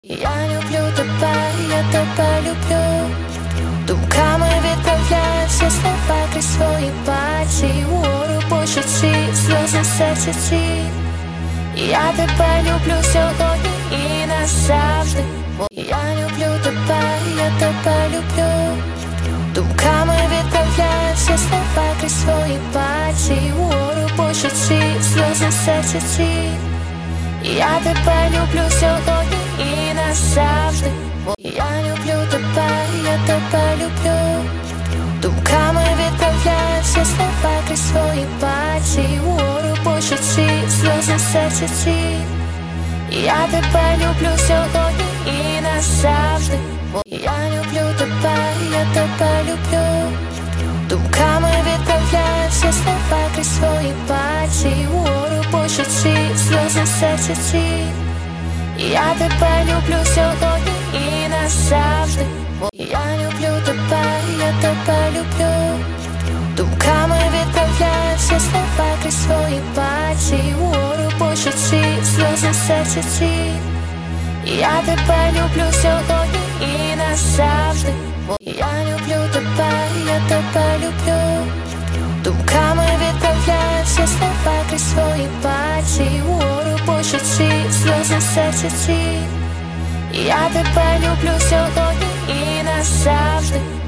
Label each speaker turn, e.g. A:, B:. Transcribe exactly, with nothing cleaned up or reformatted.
A: Я люблю тебе, я тебе люблю. Думками відправляю всі слова крізь свої пальці. Угору по щоці, сльози в серці ці. Я тебе люблю сьогодні і назавжди. Я люблю тебе, я тебе люблю. Думками відправляю всі слова крізь свої пальці. Угору по щоці, сльози в серці ці. Я тебе люблю сьогодні і назавжди. Я люблю тебе, я тебе люблю. Думками відправляю всі слова крізь свої пальці. Угору по щоці, сльози в серці ці. Я тебе люблю сьогодні і назавжди. Я люблю тебе, я тебе люблю. Думками відправляю всі слова крізь свої пальці. Угору по щоці, сльози в серці ці. Я тебе люблю сьогодні і назавжди. Я люблю тебе, я тебе люблю. Думками відправляю всі слова крізь свої пальці. Угору по щоці, сльози в серці ці. Я тебе люблю сьогодні і назавжди. Я люблю тебе, я тебе люблю. Думками відправляю всі слова крізь свої пальці. Угору по щоці, сльози в серці ці. Я тебе люблю сьогодні і назавжди.